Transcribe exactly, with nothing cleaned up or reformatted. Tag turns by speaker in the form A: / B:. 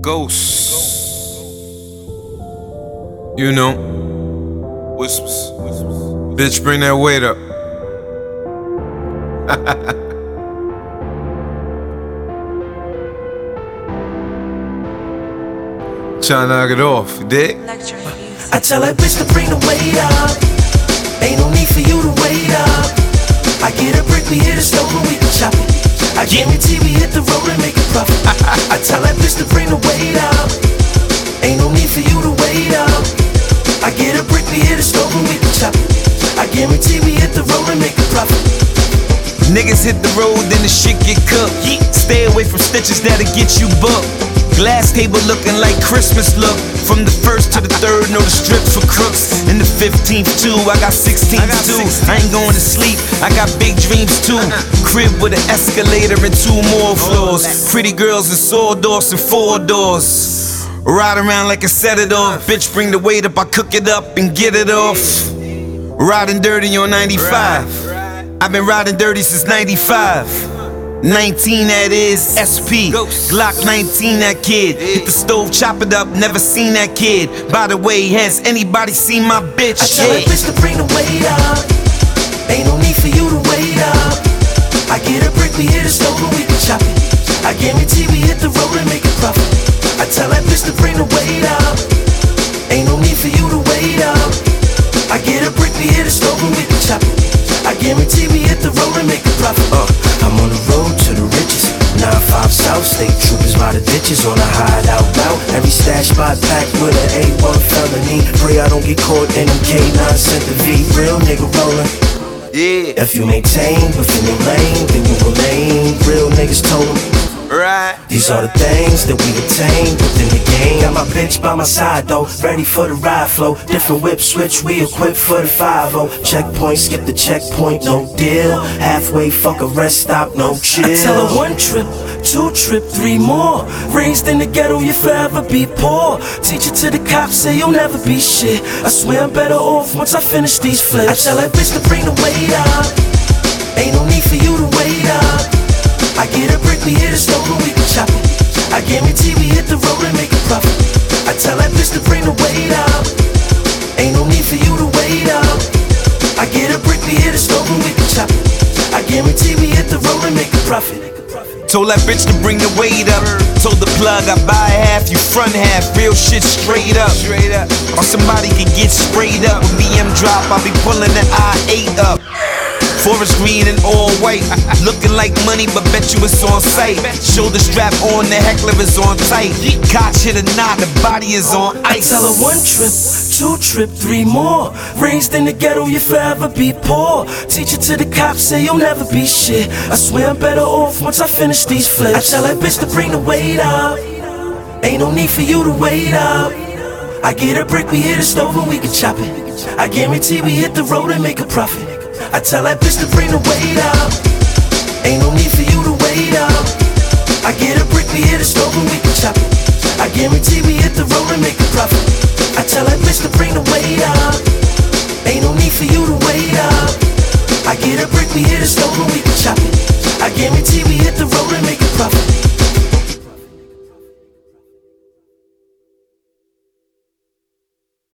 A: Ghosts. You know. Whispers. Bitch, bring that weight up. Tryna knock it off, you dig?
B: I tell that bitch to bring the weight up. Ain't no need for you to wait up. I get a brick, we hit a stove and we can chop it. I guarantee we hit the road and make a profit. I tell that bitch to bring the weight up. Ain't no need for you to wait up. I get a brick, we hit a stove and we can chop it. I guarantee we hit the road and make a profit.
C: Niggas hit the road, then the shit get cooked. Stay away from stitches that'll get you booked. Glass table looking like Christmas look. From the first to the third, know the strips for crooks. And the fifteenth too, I got sixteen too. I ain't going to sleep, I got big dreams too. Crib with an escalator and two more floors. Pretty girls and sawdust and four doors. Ride around like a set it off. Bitch, bring the weight up, I cook it up and get it off. Riding dirty on ninety-five. I've been riding dirty since ninety-five. nineteen that is, S P, Glock nineteen that kid. Hit the stove, chop it up, never seen that kid. By the way, has anybody seen my bitch?
B: I tell that bitch to bring the weight up. Ain't no need for you to wait up. I get a brick, we hit a stove and we can chop it. I guarantee we hit the road and make a profit. I tell that bitch to bring the weight up. Ain't no need for you to wait up. I get a brick, we hit a stove and we can chop it. I guarantee we hit the road and make a profit. Uh, I'm on the road to the riches. nine five South State troopers by the ditches on a hideout route. Every stash spot packed with an A one felony. Pray I don't get caught in them K nine sent the V. Real nigga rollin'.
C: Yeah.
B: If you maintain within your lane, then you remain. Real niggas told them.
C: Right.
B: These are the things that we attain within the game. Got my bitch by my side though, ready for the ride flow. Different whip switch, we equipped for the five oh. Checkpoint, skip the checkpoint, no deal. Halfway, fuck a rest stop, no chill. I tell her one trip, two trip, three more. Raised in the ghetto, you forever be poor. Teach it to the cops, say you'll never be shit. I swear I'm better off once I finish these flips. I tell that bitch to bring the weight up. Ain't no need for you to wait up. I get a brick, we hit a stove and we can chop it. I guarantee we hit the road and make a profit. I tell that bitch to bring the weight up. Ain't no need for you to wait up. I get a brick, we hit a stove and we can chop it. I guarantee we hit the road and make a profit.
C: Told that bitch to bring the weight up. Told the plug I buy half, you front half. Real shit straight up. Or somebody can get sprayed up. When B M drop, I'll be pulling the I eight up. Forest green and all white, looking like money, but bet you it's on sight. Shoulder strap on, the heckler is on tight. Coach hit a knot, the body is on ice.
B: I tell her one trip, two trip, three more. Raised in the ghetto, you forever be poor. Teach it to the cops, say you'll never be shit. I swear I'm better off once I finish these flips. I tell that bitch to bring the weight up. Ain't no need for you to wait up. I get a brick, we hit a stove and we can chop it. I guarantee we hit the road and make a profit. I tell that bitch to bring the weight up. Ain't no need for you to wait up. I get a brick, we hit a stove and we can chop it. I guarantee we hit the road and make a profit. I tell that bitch to bring the weight up. Ain't no need for you to wait up. I get a brick, we hit a stove and we can chop it. I guarantee we hit the road and make a profit.